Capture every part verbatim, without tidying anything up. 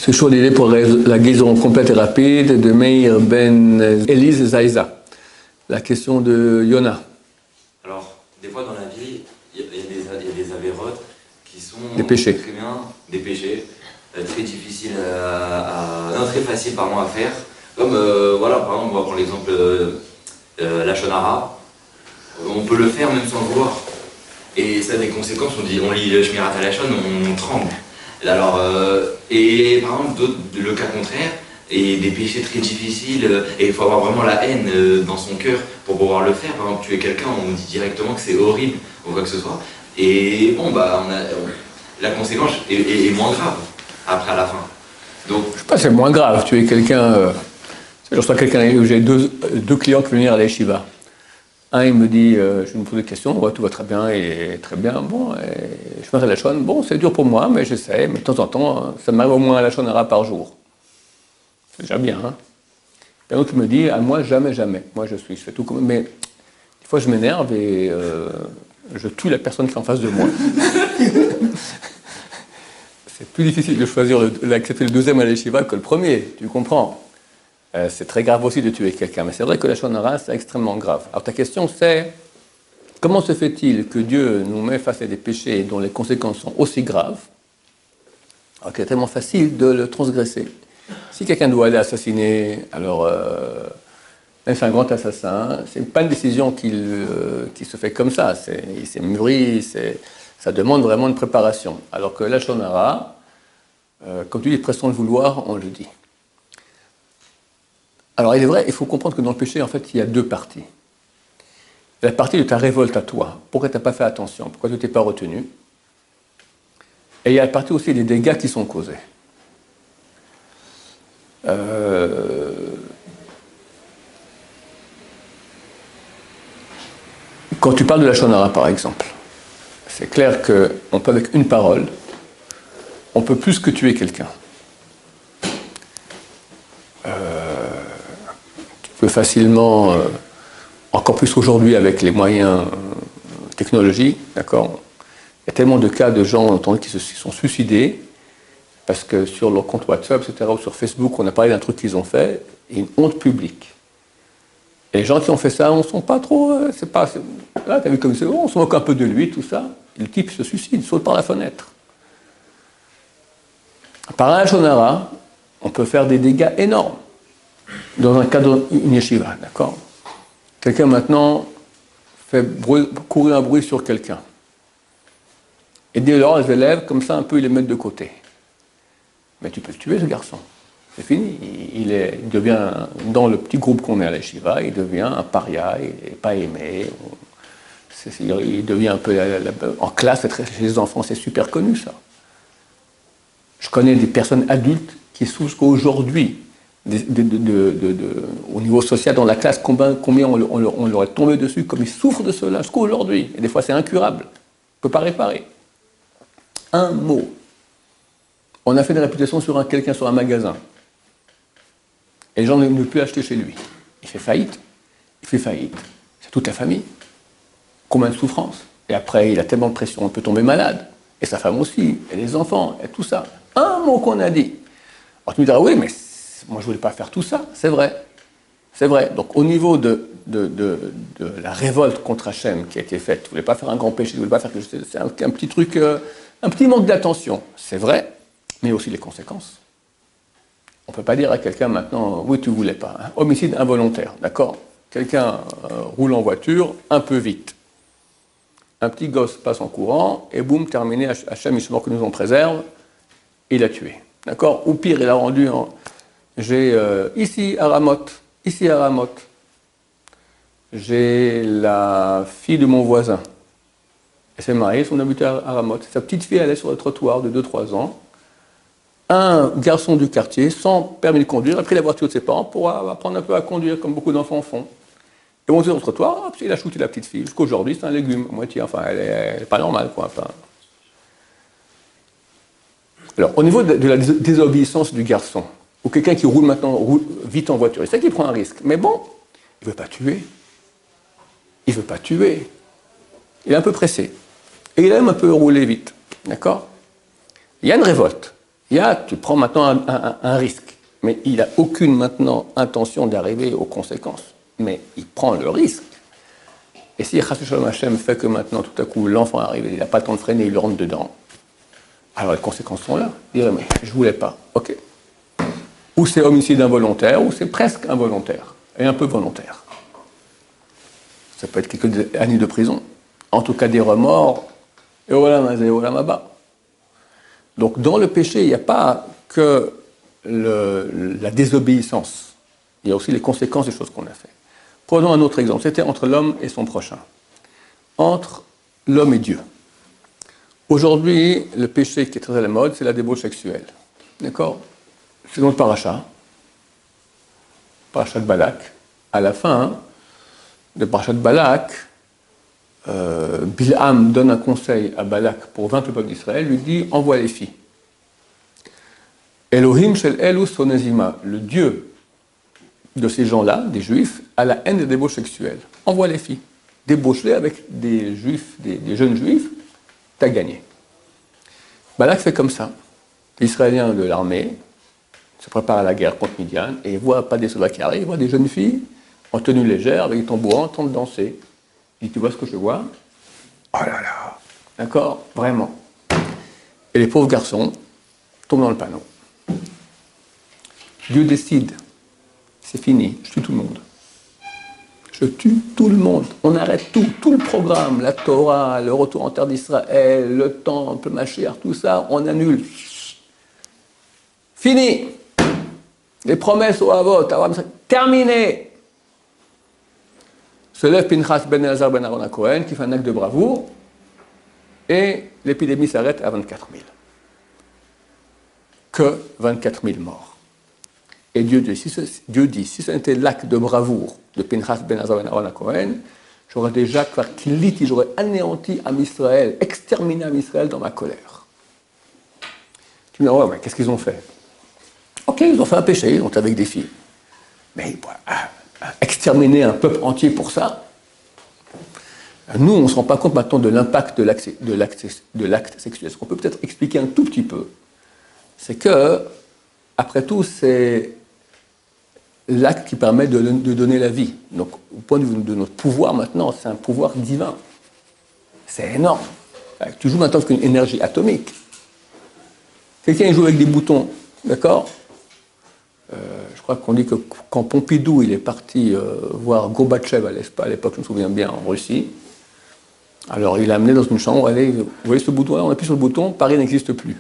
C'est chaud l'idée pour la guérison complète et rapide de Meir Ben Elise Zaïza. La question de Yona. Alors, des fois dans la vie, il y, y, y a des avérotes qui sont des péchés. Très bien, des péchés, euh, très difficiles à, à non, très faciles pardon, à faire. Comme, euh, voilà, par exemple, on va prendre l'exemple euh, euh, la shonara. On peut le faire même sans le vouloir. Et ça a des conséquences, on dit, on lit le Shmirat HaLashon, on, on tremble. Alors, euh, et par exemple, le cas contraire, et des péchés très difficiles, et il faut avoir vraiment la haine dans son cœur pour pouvoir le faire. Par exemple, tuer quelqu'un, on dit directement que c'est horrible, ou quoi que ce soit. Et bon, bah, on a, on, la conséquence est, est, est moins grave, après à la fin. Donc, je sais pas, c'est moins grave, tuer quelqu'un. Euh, je reçois quelqu'un, j'ai deux, deux clients qui veulent venir à la yeshiva. Un, il me dit, euh, je me pose des questions, ouais, tout va très bien, et très bien, bon, et je fais la Lachon, bon, c'est dur pour moi, mais j'essaie, mais de temps en temps, ça m'arrive au moins à la Lachonara par jour. C'est déjà bien, hein. Et un autre qui me dit, à moi, jamais, jamais. Moi, je suis, je fais tout comme... Mais des fois, je m'énerve et euh, je tue la personne qui est en face de moi. C'est plus difficile de choisir, d'accepter le deuxième à l'Yeshiva que le premier, tu comprends. Euh, c'est très grave aussi de tuer quelqu'un, mais c'est vrai que la shonara, c'est extrêmement grave. Alors ta question, c'est comment se fait-il que Dieu nous met face à des péchés dont les conséquences sont aussi graves, alors qu'il est tellement facile de le transgresser. Si quelqu'un doit aller assassiner, alors euh, même c'est un grand assassin, c'est pas une décision qui, euh, qui se fait comme ça. C'est, il s'est mûri, c'est, ça demande vraiment une préparation. Alors que la shonara, euh, comme tu dis, pression de vouloir, on le dit. Alors, il est vrai, il faut comprendre que dans le péché, en fait, il y a deux parties. La partie de ta révolte à toi. Pourquoi tu n'as pas fait attention? Pourquoi tu ne t'es pas retenu? Et il y a la partie aussi des dégâts qui sont causés. Euh... Quand tu parles de la shonara, par exemple, c'est clair qu'on peut, avec une parole, on peut plus que tuer quelqu'un. Euh... peut facilement, euh, encore plus aujourd'hui avec les moyens euh, technologiques, d'accord. Il y a tellement de cas de gens entendu, qui se sont suicidés parce que sur leur compte WhatsApp, et cetera, ou sur Facebook, on a parlé d'un truc qu'ils ont fait, et une honte publique. Et les gens qui ont fait ça, on ne sont pas trop, euh, c'est pas, c'est, là, t'as vu comme c'est bon, on se moque un peu de lui, tout ça. Et le type se suicide, saute par la fenêtre. Par un shonara, on peut faire des dégâts énormes. Dans un cadre une yeshiva, d'accord. Quelqu'un maintenant fait bruit, courir un bruit sur quelqu'un. Et dès lors, les élèves, comme ça, un peu, ils les mettent de côté. Mais tu peux le tuer, ce garçon. C'est fini. Il, est, il devient, dans le petit groupe qu'on est à la yeshiva, il devient un paria, il n'est pas aimé. C'est, il devient un peu... La, la, en classe, chez les enfants, c'est super connu, ça. Je connais des personnes adultes qui souffrent jusqu'à aujourd'hui. De, de, de, de, de, de, au niveau social, dans la classe, combien, combien on, on, on leur est tombé dessus, comme ils souffrent de cela jusqu'à aujourd'hui. Et des fois, c'est incurable. On ne peut pas réparer. Un mot. On a fait des réputations sur un, quelqu'un sur un magasin. Et les gens ne veulent plus acheter chez lui. Il fait faillite. Il fait faillite. C'est toute la famille. Combien de souffrances. Et après, il a tellement de pression, on peut tomber malade. Et sa femme aussi. Et les enfants. Et tout ça. Un mot qu'on a dit. Alors tu me diras, oui, mais moi, je ne voulais pas faire tout ça, c'est vrai. C'est vrai. Donc, au niveau de, de, de, de la révolte contre Hachem qui a été faite, tu ne voulais pas faire un grand péché, tu ne voulais pas faire quelque chose, c'est un, un petit truc, euh, un petit manque d'attention. C'est vrai, mais aussi les conséquences. On ne peut pas dire à quelqu'un maintenant, oui, tu ne voulais pas. Hein. Homicide involontaire, d'accord. Quelqu'un euh, roule en voiture un peu vite. Un petit gosse passe en courant, et boum, terminé, Hachem, il se mort que nous en préserve, il a tué. D'accord. Ou pire, il a rendu en... J'ai euh, ici à Ramoth, ici à Ramoth, j'ai la fille de mon voisin. Elle s'est mariée, on habitait à Ramoth. Sa petite fille, elle est sur le trottoir de deux trois ans. Un garçon du quartier, sans permis de conduire, a pris la voiture de ses parents pour apprendre un peu à conduire, comme beaucoup d'enfants font. Et monté sur le trottoir, hop, il a shooté la petite fille. Jusqu'aujourd'hui, c'est un légume, à moitié. Enfin, elle n'est pas normale, quoi. Enfin. Alors, au niveau de, de la désobéissance du garçon, ou quelqu'un qui roule maintenant roule vite en voiture, c'est ça qui prend un risque. Mais bon, il ne veut pas tuer. Il ne veut pas tuer. Il est un peu pressé. Et il aime un peu rouler vite. D'accord? Il y a une révolte. Il y a, tu prends maintenant un, un, un risque, mais il n'a aucune maintenant intention d'arriver aux conséquences. Mais il prend le risque. Et si Chassid Shalom Hashem fait que maintenant, tout à coup, l'enfant arrive, il n'a pas le temps de freiner, il rentre dedans, alors les conséquences sont là. Il dirait, mais je ne voulais pas. OK. Ou c'est homicide involontaire, ou c'est presque involontaire, et un peu volontaire. Ça peut être quelques années de prison. En tout cas, des remords, et olam hazeh, olam haba. Donc, dans le péché, il n'y a pas que le, la désobéissance. Il y a aussi les conséquences des choses qu'on a fait. Prenons un autre exemple. C'était entre l'homme et son prochain. Entre l'homme et Dieu. Aujourd'hui, le péché qui est très à la mode, c'est la débauche sexuelle. D'accord? C'est dans le paracha. Paracha de Balak. À la fin de paracha de Balak, euh, Bilham donne un conseil à Balak pour vaincre le peuple d'Israël, lui dit, envoie les filles. Elohim shel Elu sonezima, le Dieu de ces gens-là, des Juifs, a la haine des débauches sexuelles. Envoie les filles. Débauche-les avec des Juifs, des, des jeunes Juifs, t'as gagné. Balak fait comme ça. L'Israélien de l'armée se prépare à la guerre contre Midian et il voit pas des soldats qui arrivent, il voit des jeunes filles en tenue légère, avec des tambours, en train de danser. Il dit, tu vois ce que je vois? Oh là là. D'accord? Vraiment. Et les pauvres garçons tombent dans le panneau. Dieu décide. C'est fini, je tue tout le monde. Je tue tout le monde. On arrête tout, tout le programme, la Torah, le retour en terre d'Israël, le temple, le Mashiach, tout ça, on annule. Fini. Les promesses au Havot, terminé. Se lève Pinchas ben Elazar ben Aaron HaKohen qui fait un acte de bravoure et l'épidémie s'arrête à vingt-quatre mille. Que vingt-quatre mille morts. Et Dieu dit, si ce, Dieu dit, si ce n'était l'acte de bravoure de Pinchas ben Elazar ben Aaron HaKohen, j'aurais déjà, j'aurais anéanti Am Israël, exterminé Am Israël dans ma colère. Tu me dis, ouais, mais qu'est-ce qu'ils ont fait? Ok, ils ont fait un péché, ils ont été avec des filles. Mais voilà, exterminer un peuple entier pour ça, nous, on ne se rend pas compte maintenant de l'impact de l'acte, de l'acte, de l'acte sexuel. Ce qu'on peut peut-être expliquer un tout petit peu, c'est que, après tout, c'est l'acte qui permet de, de donner la vie. Donc, au point de vue de notre pouvoir maintenant, c'est un pouvoir divin. C'est énorme. Tu joues maintenant avec une énergie atomique. Quelqu'un joue avec des boutons, d'accord? Euh, je crois qu'on dit que quand Pompidou il est parti euh, voir Gorbatchev à l'époque, je me souviens bien, en Russie, alors il l'a amené dans une chambre, allez, vous voyez ce bouton-là, on appuie sur le bouton, Paris n'existe plus.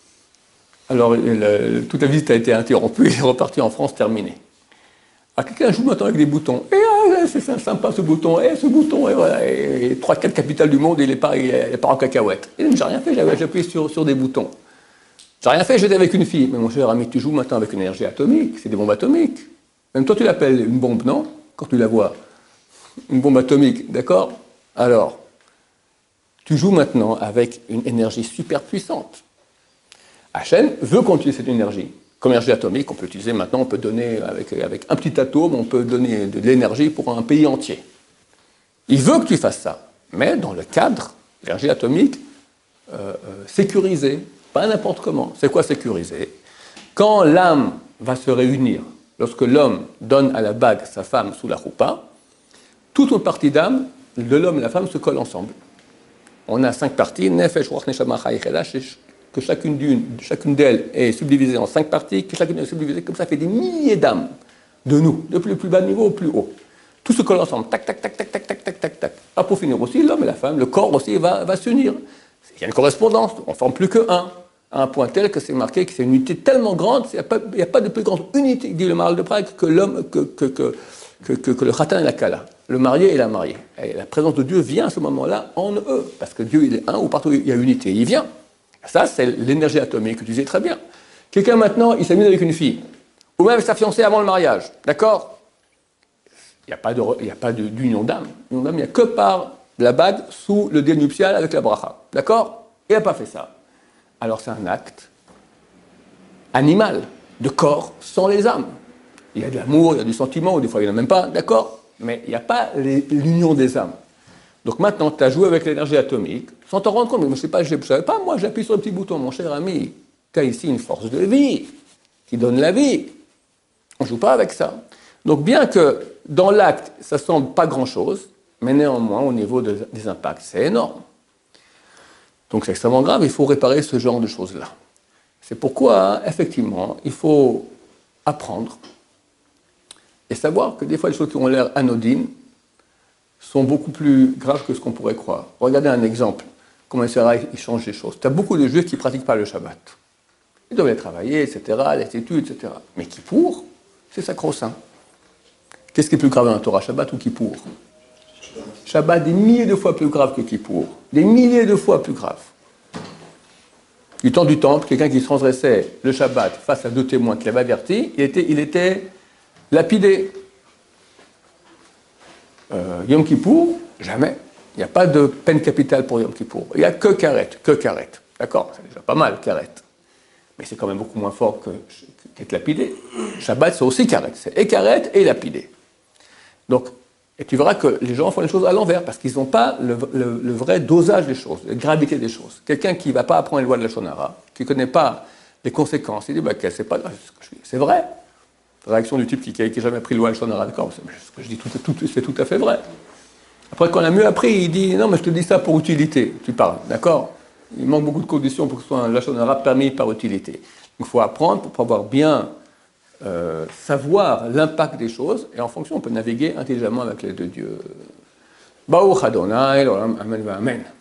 Alors le, toute la visite a été interrompue, il est reparti en France, terminé. Alors quelqu'un joue maintenant avec des boutons, et ah, c'est sympa ce bouton, et ce bouton, et voilà, et trois quatre capitales du monde, il est pas, il est pas en cacahuète. Et j'ai rien fait, j'ai appuyé sur, sur des boutons. J'ai rien fait, j'étais avec une fille. Mais mon cher ami, tu joues maintenant avec une énergie atomique, c'est des bombes atomiques. Même toi, tu l'appelles une bombe, non? Quand tu la vois. Une bombe atomique, d'accord? Alors, tu joues maintenant avec une énergie super puissante. Hachem veut qu'on utilise cette énergie. Comme énergie atomique, on peut utiliser maintenant, on peut donner, avec, avec un petit atome, on peut donner de l'énergie pour un pays entier. Il veut que tu fasses ça, mais dans le cadre de l'énergie atomique euh, euh, sécurisée. Pas n'importe comment. C'est quoi sécuriser? Quand l'âme va se réunir, lorsque l'homme donne à la bague sa femme sous la roupa, toute autre partie d'âme, de l'homme et la femme se collent ensemble. On a cinq parties, nefesh, ruach, neshama, chai, chelash, que chacune d'une, chacune d'elles est subdivisée en cinq parties, que chacune est subdivisée, comme ça fait des milliers d'âmes de nous, depuis le plus bas niveau au plus haut. Tout se colle ensemble, tac, tac, tac, tac, tac, tac, tac, tac, tac. Ah, pour finir aussi, l'homme et la femme, le corps aussi va, va s'unir. Il y a une correspondance, on ne forme plus que un, à un point tel que c'est marqué que c'est une unité tellement grande, il n'y a, a pas de plus grande unité, dit le Maharal de Prague, que l'homme, que, que, que, que, que, que le khatan et la kala, le marié et la mariée. Et la présence de Dieu vient à ce moment-là en eux, parce que Dieu il est un, ou partout il y a unité, il vient. Ça, c'est l'énergie atomique que tu disais très bien. Quelqu'un maintenant, il s'amuse avec une fille, ou même sa fiancée avant le mariage, d'accord? Il n'y a pas, de, il n'y a pas de, d'union d'âme. L'union d'âme, il n'y a que par la bague sous le deal nuptial avec la bracha, d'accord? Il n'a pas fait ça. Alors c'est un acte animal, de corps sans les âmes. Il y a de l'amour, il y a du sentiment, ou des fois il n'y en a même pas, d'accord? Mais il n'y a pas les, l'union des âmes. Donc maintenant, tu as joué avec l'énergie atomique, sans t'en rendre compte, mais je ne sais pas, je ne savais pas, moi j'appuie sur le petit bouton, mon cher ami. Tu as ici une force de vie qui donne la vie. On ne joue pas avec ça. Donc bien que dans l'acte, ça ne semble pas grand-chose, mais néanmoins, au niveau de, des impacts, c'est énorme. Donc c'est extrêmement grave, il faut réparer ce genre de choses-là. C'est pourquoi, effectivement, il faut apprendre et savoir que des fois, les choses qui ont l'air anodines sont beaucoup plus graves que ce qu'on pourrait croire. Regardez un exemple, comment il change les choses. Tu as beaucoup de juifs qui ne pratiquent pas le Shabbat. Ils doivent aller travailler, et cetera, les études, et cetera. Mais Kippour, c'est sacro-saint. Qu'est-ce qui est plus grave dans la Torah, Shabbat ou Kippour? Shabbat, des milliers de fois plus grave que Kippour. Des milliers de fois plus grave. Du temps du temple, quelqu'un qui transgressait le Shabbat face à deux témoins qui l'avaient averti, il était, il était lapidé. Euh, Yom Kippour, jamais. Il n'y a pas de peine capitale pour Yom Kippour. Il n'y a que karet, que karet. D'accord, c'est déjà pas mal, karet. Mais c'est quand même beaucoup moins fort que, qu'être lapidé. Shabbat, c'est aussi karet. C'est et karet et lapidé. Donc, et tu verras que les gens font les choses à l'envers, parce qu'ils n'ont pas le, le, le vrai dosage des choses, la gravité des choses. Quelqu'un qui ne va pas apprendre les lois de la Lachon Hara, qui ne connaît pas les conséquences, il dit bah, c'est pas grave, c'est ce que je dis. C'est vrai. La réaction du type qui n'a jamais appris les lois de la Lachon Hara, d'accord, ce que je dis, tout, tout, c'est tout à fait vrai. Après, quand on a mieux appris, il dit non, mais je te dis ça pour utilité. Tu parles, d'accord. Il manque beaucoup de conditions pour que ce soit un Lachon Hara permis par utilité. Donc, il faut apprendre pour pouvoir bien Euh, savoir l'impact des choses, et en fonction, on peut naviguer intelligemment avec l'aide de Dieu. Baruch Adonai, Amen, Amen.